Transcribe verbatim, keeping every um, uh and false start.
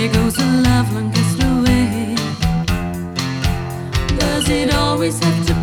There goes a love long cast away. Does it always have to